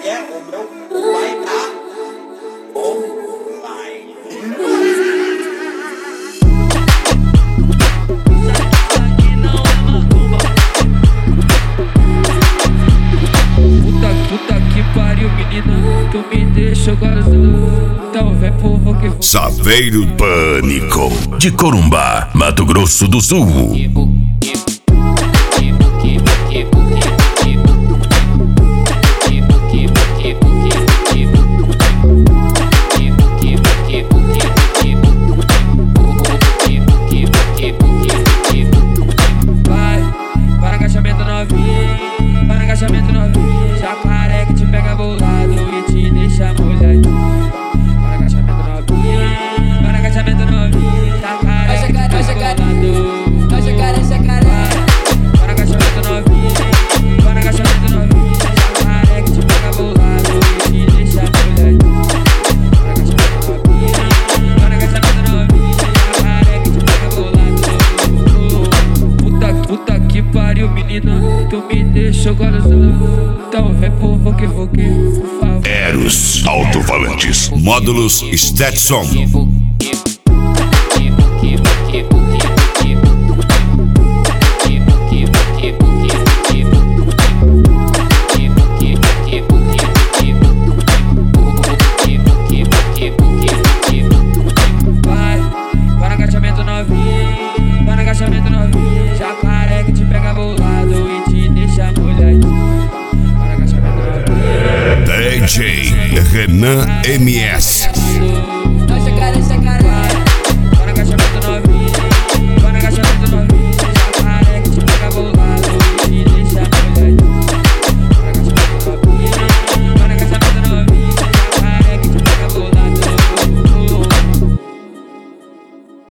é o meu pai tá online. Puta que pariu, menina, tu me deixou gozando. Então vem pro que Saveiro Pânico, de Corumbá, Mato Grosso do Sul. Vai no agachamento novinho, vai no agachamento novinho. Jacaré que te pega bolado e te deixa molhadinho. Vai no agachamento novinho, vai no agachamento novinho. Jacaré que te pega bolado. Vai jacaré, jacaré. Vai no agachamento novinho, vai no agachamento novinho. Jacaré que te pega bolado e te deixa molhadinho. Vai no agachamento novinho, vai no agachamento novinho. Jacaré que te pega bolado. Puta que pariu, menina, tu me deixou gozando. Então vem pro Voque, por favor. Eros Alto-Falantes, módulos Stetson. Vai no agachamento novinho, vai no agachamento novinho. Jacaré que te pega bolado e te deixa molhadinho. Vai no agachamento novinho. DJ Renan MS.